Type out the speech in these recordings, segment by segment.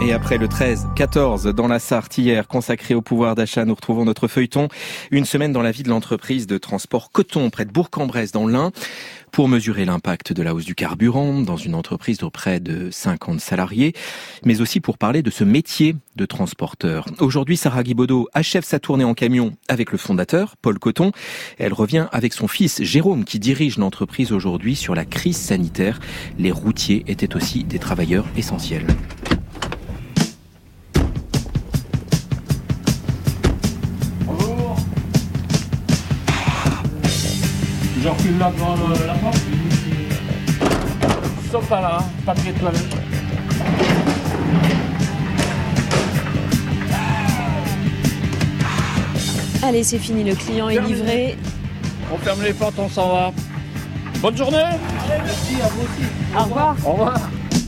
Et après le 13-14 dans la Sarthe hier, consacré au pouvoir d'achat, nous retrouvons notre feuilleton. Une semaine dans la vie de l'entreprise de transport Coton, près de Bourg-en-Bresse dans l'Ain, pour mesurer l'impact de la hausse du carburant dans une entreprise de près de 50 salariés, mais aussi pour parler de ce métier de transporteur. Aujourd'hui, Sarah Guibaudot achève sa tournée en camion avec le fondateur, Paul Coton. Elle revient avec son fils, Jérôme, qui dirige l'entreprise aujourd'hui sur la crise sanitaire. Les routiers étaient aussi des travailleurs essentiels. Je recule là devant la porte. Sauf pas là, papier de toilette. Allez, c'est fini, le client est livré. On ferme les portes, on s'en va. Bonne journée. Allez, merci, à vous aussi. Au revoir. Au revoir.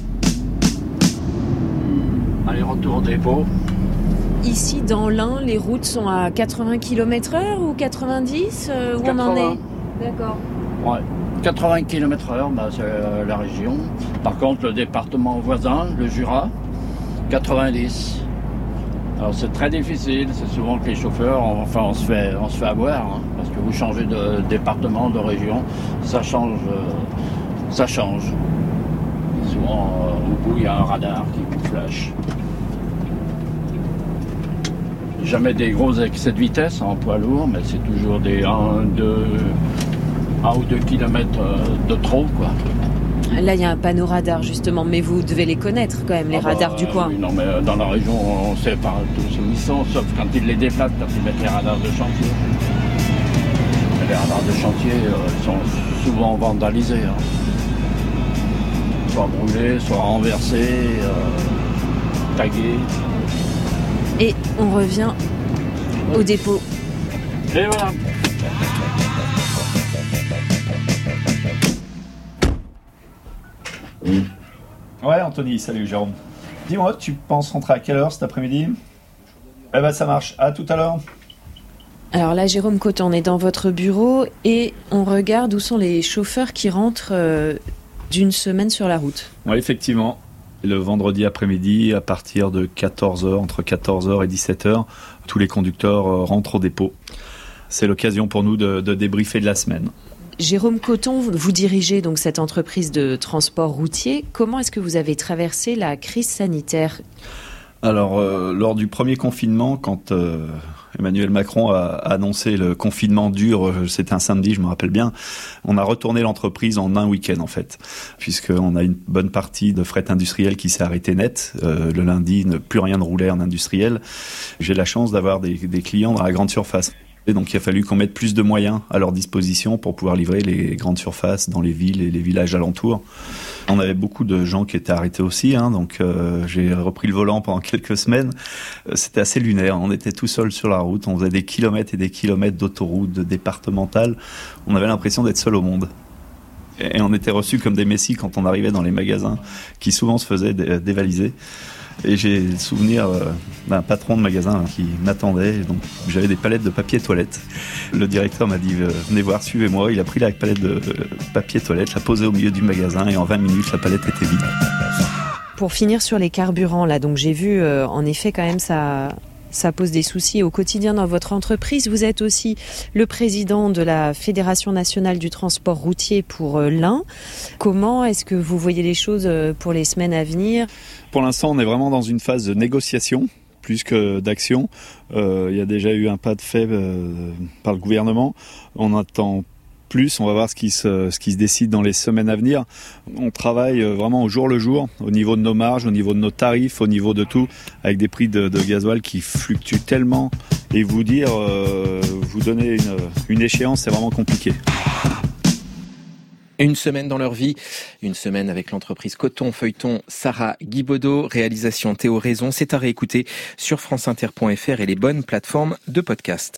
Allez, retour au dépôt. Ici, dans l'Ain, les routes sont à 80 km/h ou 90 où 80. on en est? D'accord. Ouais, 80 km/h, c'est la région. Par contre, le département voisin, le Jura, 90. Alors c'est très difficile, c'est souvent que les chauffeurs, on se fait avoir, hein, parce que vous changez de département, de région, ça change. Et souvent, au bout, il y a un radar qui vous flash. Jamais des gros excès de vitesse en poids lourd, mais c'est toujours des 1 ou 2 kilomètres de trop, quoi. Là, il y a un panneau radar, justement, mais vous devez les connaître, quand même, les radars du coin. Oui, non, mais dans la région, on sait pas tous où ils sont, sauf quand ils les déplacent, quand ils mettent les radars de chantier. Et les radars de chantier sont souvent vandalisés. Hein. Soit brûlés, soit renversés, tagués. Et on revient au dépôt. Et voilà. Ouais, Anthony, salut Jérôme. Dis-moi, tu penses rentrer à quelle heure cet après-midi? Eh ben ça marche, à tout à l'heure. Alors là, Jérôme Coton, on est dans votre bureau et on regarde où sont les chauffeurs qui rentrent d'une semaine sur la route. Oui, effectivement. Le vendredi après-midi, à partir de 14h, entre 14h et 17h, tous les conducteurs rentrent au dépôt. C'est l'occasion pour nous de débriefer de la semaine. Jérôme Coton, vous dirigez donc cette entreprise de transport routier. Comment est-ce que vous avez traversé la crise sanitaire ? Alors, lors du premier confinement, quand Emmanuel Macron a annoncé le confinement dur, c'était un samedi, je me rappelle bien, on a retourné l'entreprise en un week-end en fait, puisqu'on a une bonne partie de fret industriel qui s'est arrêtée net. Le lundi, plus rien ne roulait en industriel. J'ai la chance d'avoir des clients dans la grande surface. Et donc il a fallu qu'on mette plus de moyens à leur disposition pour pouvoir livrer les grandes surfaces dans les villes et les villages alentours. On avait beaucoup de gens qui étaient arrêtés aussi, hein, donc j'ai repris le volant pendant quelques semaines. C'était assez lunaire, on était tout seul sur la route, on faisait des kilomètres et des kilomètres d'autoroutes, de départementales. On avait l'impression d'être seul au monde. Et on était reçus comme des messies quand on arrivait dans les magasins qui souvent se faisaient dévaliser. Et j'ai le souvenir d'un patron de magasin qui m'attendait. Donc j'avais des palettes de papier toilette. Le directeur m'a dit venez voir, suivez-moi. Il a pris la palette de papier toilette, l'a posée au milieu du magasin et en 20 minutes la palette était vide. Pour finir sur les carburants, là, donc j'ai vu en effet quand même ça pose des soucis au quotidien dans votre entreprise. Vous êtes aussi le président de la Fédération nationale du transport routier pour l'Ain. Comment est-ce que vous voyez les choses pour les semaines à venir ? Pour l'instant, on est vraiment dans une phase de négociation plus que d'action. Il y a déjà eu un pas de fait par le gouvernement. On attend plus, on va voir ce qui se décide dans les semaines à venir. On travaille vraiment au jour le jour, au niveau de nos marges, au niveau de nos tarifs, au niveau de tout, avec des prix de gasoil qui fluctuent tellement. Et vous donner une échéance, c'est vraiment compliqué. Une semaine dans leur vie, une semaine avec l'entreprise Coton Feuilleton Sarah Guibaudot, réalisation Théo Raison. C'est à réécouter sur franceinter.fr et les bonnes plateformes de podcast.